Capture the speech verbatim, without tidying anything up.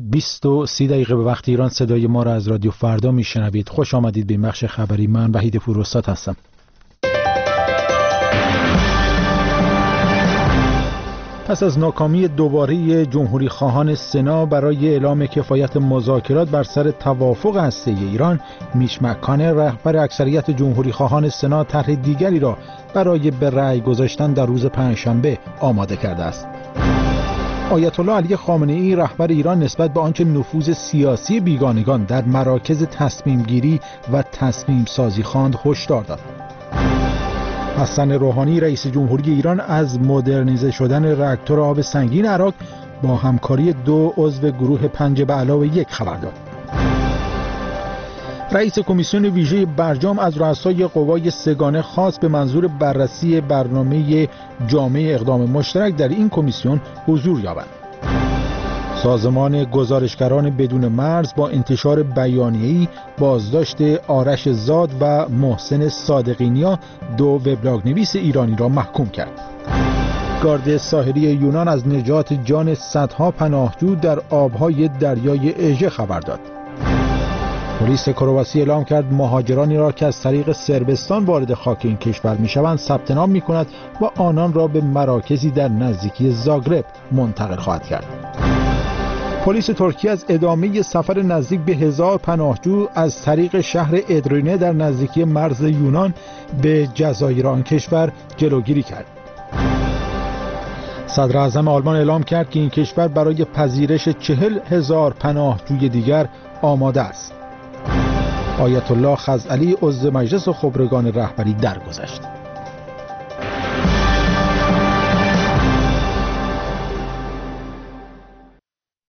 بیست و سی دقیقه به وقت ایران صدای ما را از رادیو فردا میشنوید. خوش آمدید به بخش خبری. من وحید پوراستاد هستم. پس از ناکامی دوباره جمهوری خواهان سنا برای اعلام کفایت مذاکرات بر سر توافق هسته‌ای ایران، میچ مک‌کانر رهبر اکثریت جمهوری خواهان سنا طرح دیگری را برای به رأی گذاشتن در روز پنجشنبه آماده کرده است. آیت الله علی خامنه‌ای رهبر ایران نسبت به آنچه نفوذ سیاسی بیگانگان در مراکز تصمیم گیری و تصمیم سازی خواند هشدار داد. حسن روحانی رئیس جمهوری ایران از مدرنیزه شدن راکتور آب سنگین عراق با همکاری دو عضو گروه پنج به علاوه یک خبر داد. رئیس کمیسیون ویژه برجام از رؤسای قوای سگانه خواست به منظور بررسی برنامه جامع اقدام مشترک در این کمیسیون حضور یابند. سازمان گزارشگران بدون مرز با انتشار بیانیه‌ای بازداشت آرش زاد و محسن صادقینیا، دو وبلاگ نویس ایرانی را محکوم کرد. گارد ساحلی یونان از نجات جان صدها پناهجو در آبهای دریای اژه خبر داد. پلیس کرواسی اعلام کرد مهاجرانی را که از طریق صربستان وارد خاک این کشور می‌شوند ثبت نام می‌کند و آنان را به مراکزی در نزدیکی زاگرب منتقل خواهد کرد. پلیس ترکیه از ادامه سفر نزدیک به هزار پناهجو از طریق شهر ادرینه در نزدیکی مرز یونان به جزایر آن کشور جلوگیری کرد. صدر اعظم آلمان اعلام کرد که این کشور برای پذیرش چهل هزار پناهجوی دیگر آماده است. آیت الله خزعلی عضو مجلس خبرگان رهبری درگذشت.